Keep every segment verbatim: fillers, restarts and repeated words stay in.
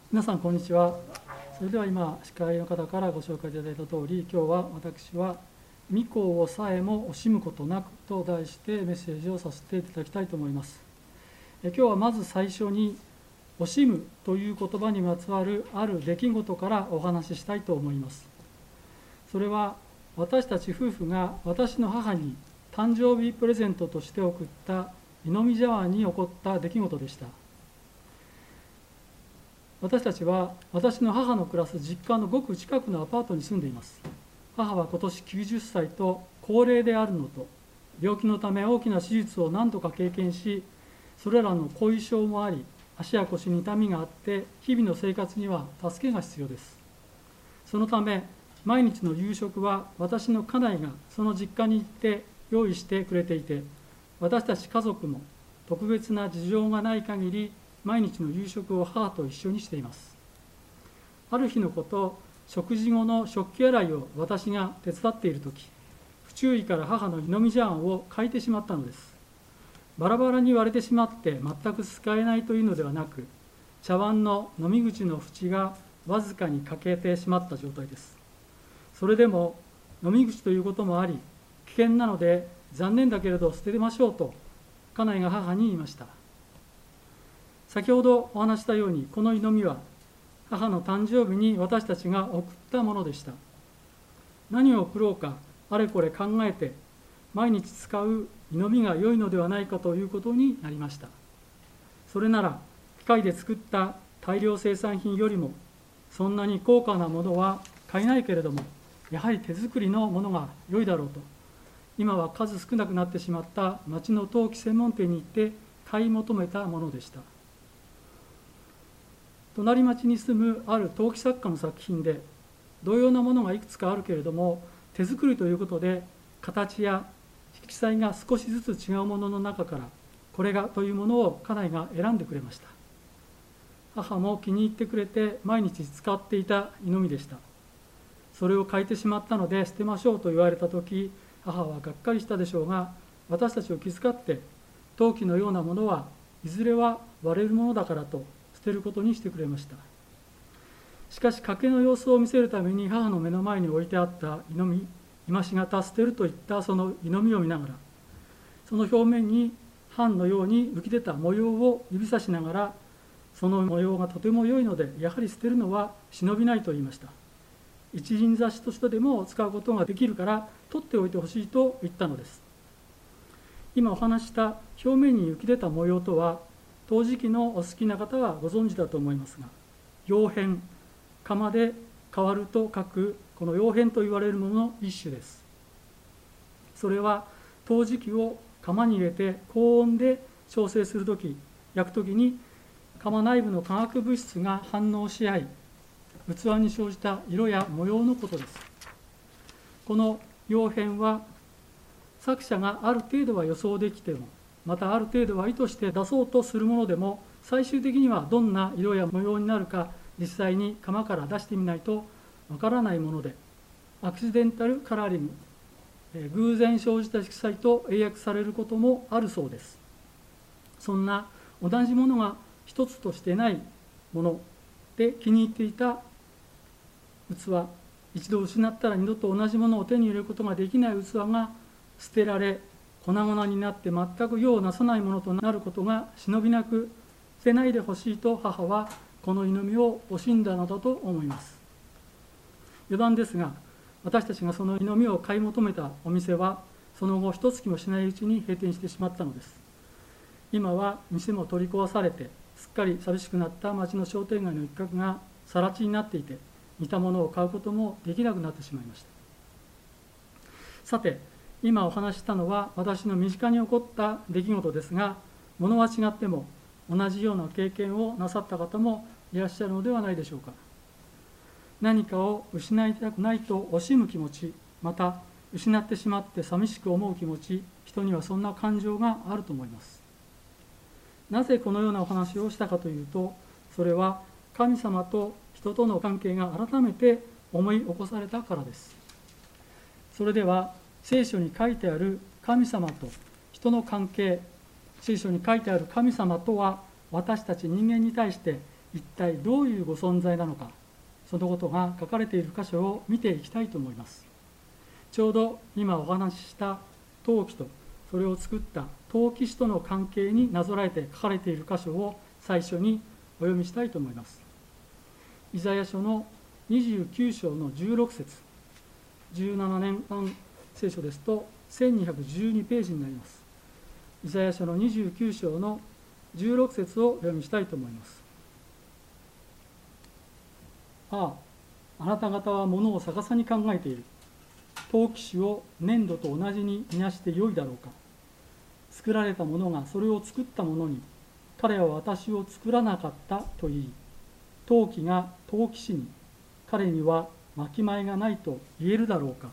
皆さんこんにちは。それでは今司会の方からご紹介いただいた通り、今日は私は御子をさえも惜しむことなくと題してメッセージをさせていただきたいと思います。今日はまず最初に惜しむという言葉にまつわるある出来事からお話ししたいと思います。それは私たち夫婦が私の母に誕生日プレゼントとして送った湯飲み茶碗に起こった出来事でした。私たちは私の母の暮らす実家のごく近くのアパートに住んでいます。母は今年きゅうじゅっさいと高齢であるのと、病気のため大きな手術を何度か経験し、それらの後遺症もあり、足や腰に痛みがあって、日々の生活には助けが必要です。そのため、毎日の夕食は私の家内がその実家に行って用意してくれていて、私たち家族も特別な事情がない限り、毎日の夕食を母と一緒にしています。ある日のこと、食事後の食器洗いを私が手伝っているとき、不注意から母の湯飲み茶碗を欠いてしまったのです。バラバラに割れてしまって全く使えないというのではなく、茶碗の飲み口の縁がわずかに欠けてしまった状態です。それでも飲み口ということもあり、危険なので残念だけれど捨てましょうと家内が母に言いました。先ほどお話したように、この湯飲みは母の誕生日に私たちが送ったものでした。何を送ろうかあれこれ考えて、毎日使う湯飲みが良いのではないかということになりました。それなら機械で作った大量生産品よりもそんなに高価なものは買えないけれども、やはり手作りのものが良いだろうと、今は数少なくなってしまった町の陶器専門店に行って買い求めたものでした。隣町に住むある陶器作家の作品で、同様なものがいくつかあるけれども、手作りということで形や色彩が少しずつ違うものの中からこれがというものを家内が選んでくれました。母も気に入ってくれて毎日使っていた湯飲みでした。それを欠いてしまったので捨てましょうと言われたとき、母はがっかりしたでしょうが、私たちを気遣って陶器のようなものはいずれは割れるものだからと捨てることにしてくれました。しかし賭けの様子を見せるために母の目の前に置いてあった湯飲み、今しがた捨てるといったその湯飲みを見ながら、その表面に版のように浮き出た模様を指さしながら、その模様がとても良いのでやはり捨てるのは忍びないと言いました。一輪挿しとしてでも使うことができるから取っておいてほしいと言ったのです。今お話した表面に浮き出た模様とは、陶磁器のお好きな方はご存知だと思いますが、窯変、窯で変わると書くこの窯変と言われるものの一種です。それは陶磁器を窯に入れて高温で調整するとき、焼くときに窯内部の化学物質が反応し合い、器に生じた色や模様のことです。この窯変は作者がある程度は予想できても、またある程度は意図して出そうとするものでも、最終的にはどんな色や模様になるか実際に窯から出してみないとわからないもので、アクシデンタルカラーリング、えー、偶然生じた色彩と英訳されることもあるそうです。そんな同じものが一つとしてないもので気に入っていた器、一度失ったら二度と同じものを手に入れることができない器が捨てられ、粉々になって全く用をなさないものとなることが忍びなく、捨てないでほしいと母はこの湯飲みを惜しんだのだと思います。余談ですが、私たちがその湯飲みを買い求めたお店は、その後一月もしないうちに閉店してしまったのです。今は店も取り壊されて、すっかり寂しくなった町の商店街の一角が更地になっていて、似たものを買うこともできなくなってしまいました。さて、今お話ししたのは私の身近に起こった出来事ですが、ものは違っても同じような経験をなさった方もいらっしゃるのではないでしょうか。何かを失いたくないと惜しむ気持ち、また失ってしまって寂しく思う気持ち、人にはそんな感情があると思います。なぜこのようなお話をしたかというと、それは神様と人との関係が改めて思い起こされたからです。それでは聖書に書いてある神様と人の関係、聖書に書いてある神様とは私たち人間に対して一体どういうご存在なのか、そのことが書かれている箇所を見ていきたいと思います。ちょうど今お話しした陶器とそれを作った陶器師との関係になぞらえて書かれている箇所を最初にお読みしたいと思います。イザヤ書のにじゅうきゅう章のじゅうろく節、じゅうななねんかん聖書ですとせんにひゃくじゅうにページになります。イザヤ書のにじゅうきゅう章のじゅうろく節をお読みしたいと思います。ああ、あなた方はものを逆さに考えている。陶器師を粘土と同じに見なしてよいだろうか。作られたものがそれを作ったものに、彼は私を作らなかったと言い、陶器が陶器師に、彼にはわきまえがないと言えるだろうか。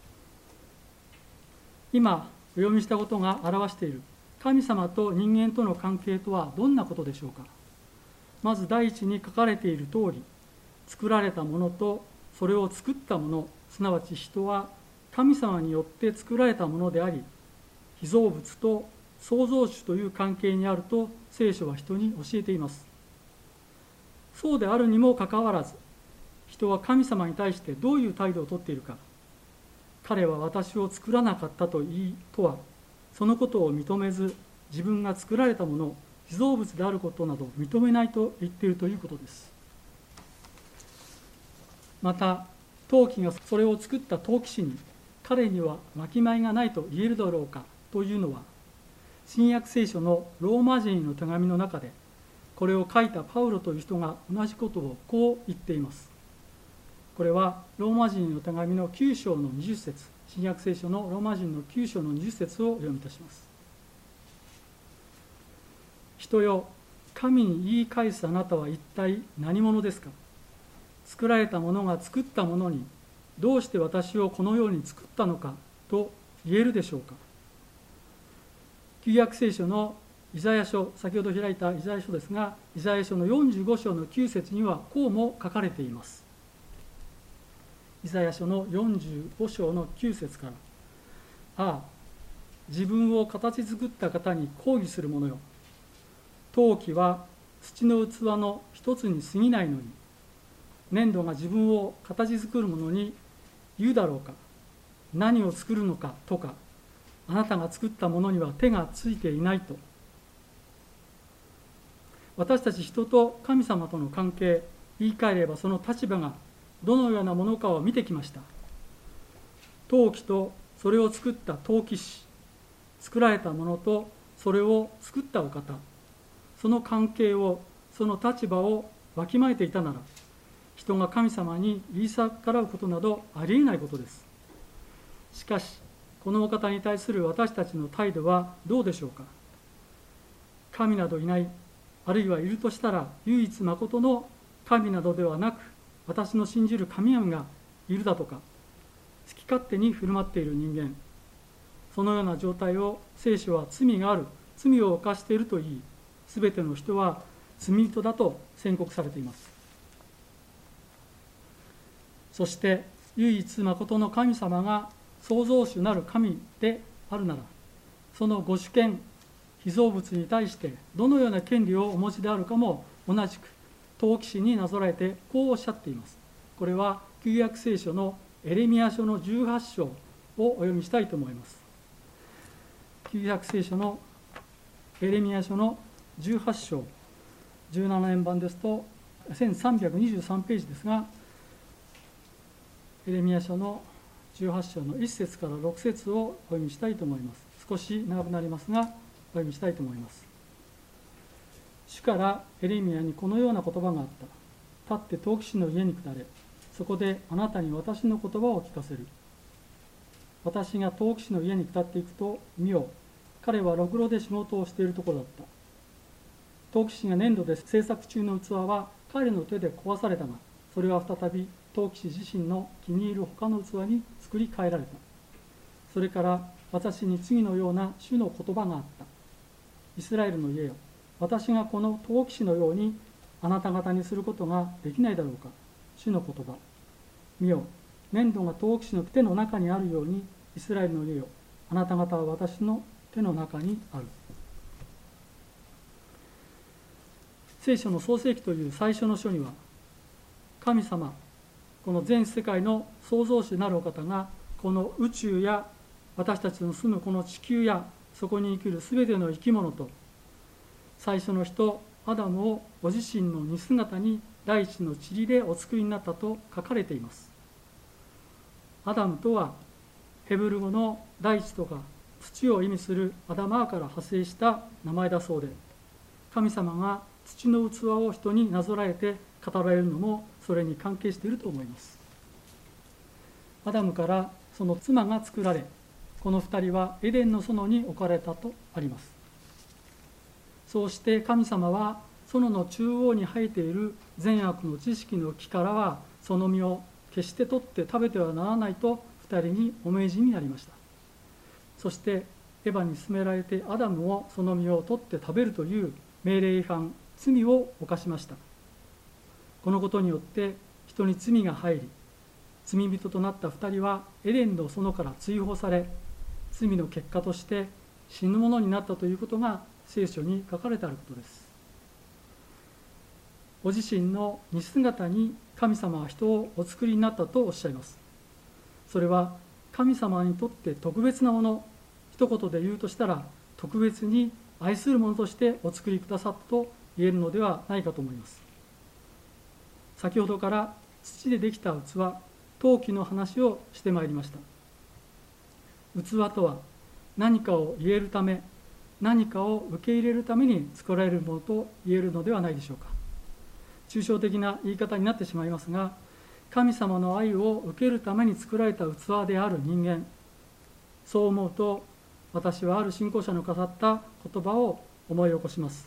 今お読みしたことが表している神様と人間との関係とはどんなことでしょうか。まず第一に書かれている通り、作られたものとそれを作ったもの、すなわち人は神様によって作られたものであり、被造物と創造主という関係にあると聖書は人に教えています。そうであるにもかかわらず、人は神様に対してどういう態度をとっているか。彼は私を作らなかったと言いとは、そのことを認めず、自分が作られたもの、被造物であることなど認めないと言っているということです。また、陶器がそれを作った陶器師に、彼にはわきまえがないと言えるだろうかというのは、新約聖書のローマ人への手紙の中で、これを書いたパウロという人が同じことをこう言っています。これはローマ人の手紙のきゅう章のにじゅっ節、新約聖書のローマ人のきゅう章のにじゅっ節をお読みいたします。人よ、神に言い返すあなたは一体何者ですか。作られたものが作ったものに、どうして私をこのように作ったのかと言えるでしょうか。旧約聖書のイザヤ書、先ほど開いたイザヤ書ですが、イザヤ書のよんじゅうご章のきゅう節にはこうも書かれています。イザヤ書のよんじゅうご章のきゅう節から、ああ、自分を形作った方に抗議する者よ。陶器は土の器の一つに過ぎないのに、粘土が自分を形作る者に言うだろうか。何を作るのかとか、あなたが作ったものには手がついていないと。私たち人と神様との関係、言い換えればその立場がどのようなものかを見てきました。陶器とそれを作った陶器師、作られたものとそれを作ったお方、その関係を、その立場をわきまえていたなら、人が神様に言い逆らうことなどありえないことです。しかし、このお方に対する私たちの態度はどうでしょうか。神などいない、あるいはいるとしたら唯一まことの神などではなく、私の信じる神々がいるだとか、好き勝手に振る舞っている人間、そのような状態を聖書は罪がある、罪を犯していると言い、すべての人は罪人だと宣告されています。そして唯一まことの神様が創造主なる神であるなら、そのご主権、被造物に対してどのような権利をお持ちであるかも同じく陶器師になぞらえてこうおっしゃっています。これは旧約聖書のエレミヤ書のじゅうはち章をお読みしたいと思います。旧約聖書のエレミヤ書のじゅうはち章、じゅうななねん版ですとせんさんびゃくにじゅうさんページですが、エレミヤ書のじゅうはち章のいち節からろく節をお読みしたいと思います。少し長くなりますが、お読みしたいと思います。主からエレミヤにこのような言葉があった。立って陶器師の家に下れ。そこであなたに私の言葉を聞かせる。私が陶器師の家に下っていくと、見よ、彼はろくろで仕事をしているところだった。陶器師が粘土で制作中の器は彼の手で壊されたが、それは再び陶器師自身の気に入る他の器に作り変えられた。それから私に次のような主の言葉があった。イスラエルの家よ、私がこの陶器師のようにあなた方にすることができないだろうか。主の言葉。見よ、粘土が陶器師の手の中にあるように、イスラエルの家よ、あなた方は私の手の中にある。 聖書の創世記という最初の書には、神様、この全世界の創造主なるお方が、この宇宙や私たちの住むこの地球やそこに生きるすべての生き物と、最初の人アダムをご自身の似姿に大地の塵でお作りになったと書かれています。アダムとはヘブル語の大地とか土を意味するアダマーから派生した名前だそうで、神様が土の器を人になぞらえて語られるのもそれに関係していると思います。アダムからその妻が作られ、この二人はエデンの園に置かれたとあります。そうして神様は園の中央に生えている善悪の知識の木からはその実を決して取って食べてはならないと二人にお命じになりました。そしてエヴァに勧められてアダムをその実を取って食べるという命令違反、罪を犯しました。このことによって人に罪が入り、罪人となった二人はエデンの園から追放され、罪の結果として死ぬものになったということが聖書に書かれてあることです。ご自身の似姿に神様は人をお作りになったとおっしゃいます。それは神様にとって特別なもの、一言で言うとしたら特別に愛するものとしてお作りくださったと言えるのではないかと思います。先ほどから土でできた器、陶器の話をしてまいりました。器とは何かを言えるため、何かを受け入れるために作られるものと言えるのではないでしょうか。抽象的な言い方になってしまいますが、神様の愛を受けるために作られた器である人間、そう思うと私はある信仰者の語った言葉を思い起こします。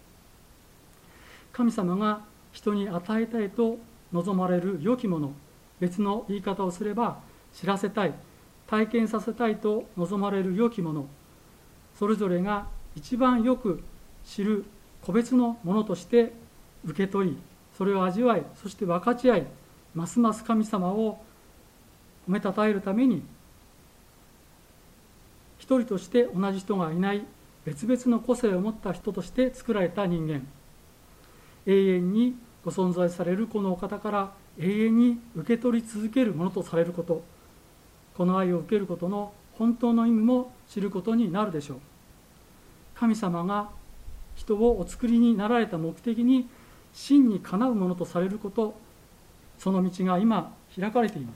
神様が人に与えたいと望まれる良きもの、別の言い方をすれば知らせたい、体験させたいと望まれる良きもの、それぞれが一番よく知る個別のものとして受け取り、それを味わい、そして分かち合い、ますます神様を褒めたたえるために、一人として同じ人がいない別々の個性を持った人として作られた人間、永遠にご存在されるこのお方から永遠に受け取り続けるものとされること、この愛を受けることの本当の意味も知ることになるでしょう。神様が人をお作りになられた目的に真にかなうものとされること、その道が今開かれています。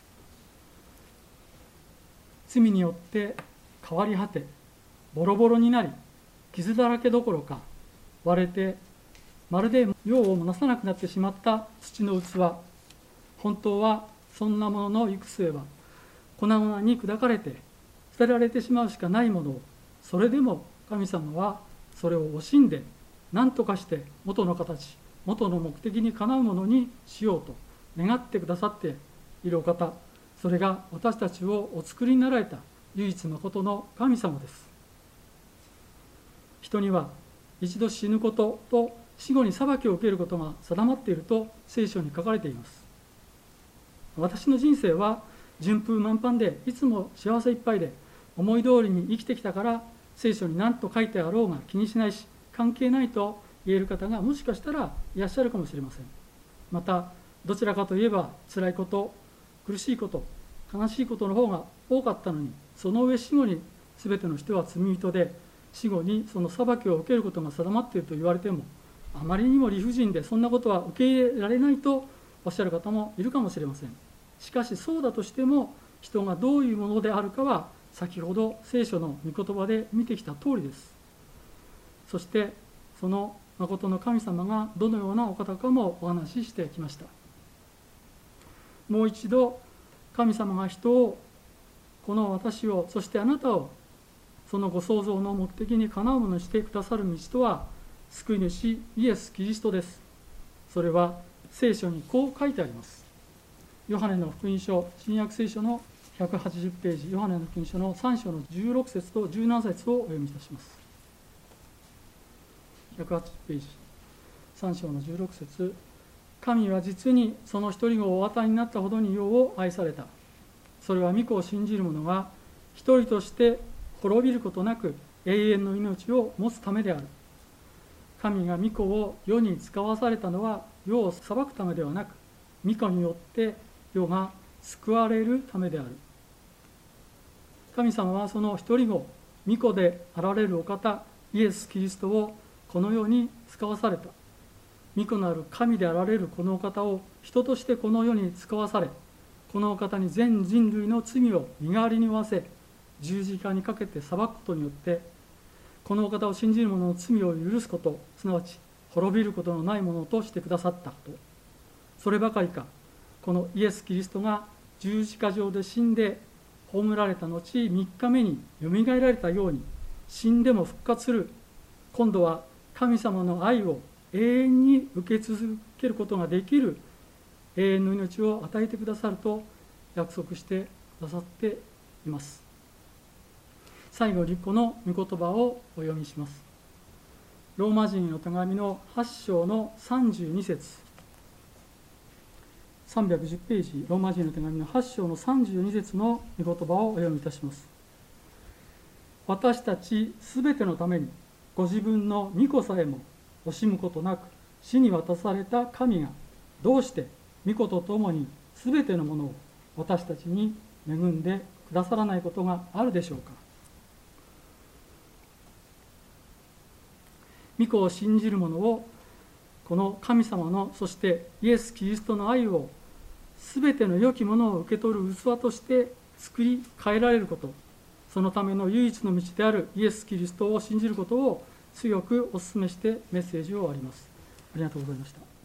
罪によって変わり果て、ボロボロになり、傷だらけどころか割れてまるで用をなさなくなってしまった土の器、本当はそんなものの行く末は粉々に砕かれて捨てられてしまうしかないものを、それでも神様はそれを惜しんで何とかして元の形、元の目的にかなうものにしようと願ってくださっているお方、それが私たちをお作りになられた唯一のことの神様です。人には一度死ぬことと死後に裁きを受けることが定まっていると聖書に書かれています。私の人生は順風満帆でいつも幸せいっぱいで思い通りに生きてきたから聖書に何と書いてあろうが気にしないし関係ないと言える方がもしかしたらいらっしゃるかもしれません。またどちらかといえば辛いこと、苦しいこと、悲しいことの方が多かったのに、その上死後に全ての人は罪人で死後にその裁きを受けることが定まっていると言われても、あまりにも理不尽でそんなことは受け入れられないとおっしゃる方もいるかもしれません。しかしそうだとしても人がどういうものであるかは先ほど聖書の御言葉で見てきた通りです。そしてその誠の神様がどのようなお方かもお話ししてきました。もう一度神様が人を、この私を、そしてあなたをそのご創造の目的にかなうものにしてくださる道とは救い主イエス・キリストです。それは聖書にこう書いてあります。ヨハネの福音書、新約聖書のひゃくはちじゅうページ、ヨハネの福音書のさん章のじゅうろく節とじゅうなな節をお読みいたします。ひゃくはちじゅうページ、さん章のじゅうろく節、神は実にその一人子をお与えになったほどに世を愛された。それは御子を信じる者が一人として滅びることなく永遠の命を持つためである。 神が御子を世に使わされたのは世を裁くためではなく、御子によって世が救われるためである。神様はその一人子、御子であられるお方、イエス・キリストをこの世に使わされた。御子なる神であられるこのお方を人としてこの世に使わされ、このお方に全人類の罪を身代わりに負わせ、十字架にかけて裁くことによって、このお方を信じる者の罪を許すこと、すなわち滅びることのないものとしてくださったこと。そればかりか、このイエス・キリストが十字架上で死んで葬られた後、みっかめによみがえられたように、死んでも復活する、今度は神様の愛を永遠に受け続けることができる永遠の命を与えてくださると約束してくださっています。最後にこの御言葉をお読みします。ローマ人の手紙のはち章のさんじゅうに節、さんびゃくじゅうページ、ローマ人の手紙のはち章のさんじゅうに節の御言葉をお読みいたします。私たちすべてのためにご自分の御子さえも惜しむことなく死に渡された神が、どうして御子とともにすべてのものを私たちに恵んでくださらないことがあるでしょうか。御子を信じる者をこの神様の、そしてイエス・キリストの愛をすべての良きものを受け取る器として作り変えられること、そのための唯一の道であるイエス・キリストを信じることを強くお勧めしてメッセージを終わります。ありがとうございました。